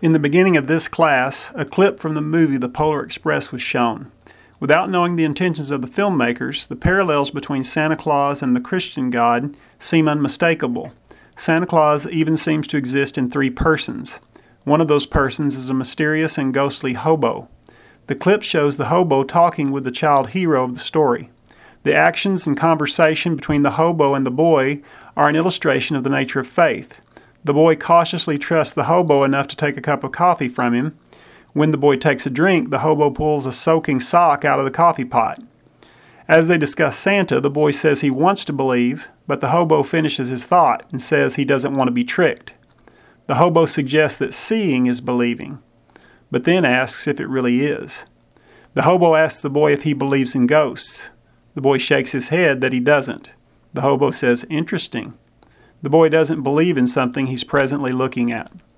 In the beginning of this class, a clip from the movie The Polar Express was shown. Without knowing the intentions of the filmmakers, the parallels between Santa Claus and the Christian God seem unmistakable. Santa Claus even seems to exist in three persons. One of those persons is a mysterious and ghostly hobo. The clip shows the hobo talking with the child hero of the story. The actions and conversation between the hobo and the boy are an illustration of the nature of faith. The boy cautiously trusts the hobo enough to take a cup of coffee from him. When the boy takes a drink, the hobo pulls a soaking sock out of the coffee pot. As they discuss Santa, the boy says he wants to believe, but the hobo finishes his thought and says he doesn't want to be tricked. The hobo suggests that seeing is believing, but then asks if it really is. The hobo asks the boy if he believes in ghosts. The boy shakes his head that he doesn't. The hobo says, "Interesting." The boy doesn't believe in something he's presently looking at.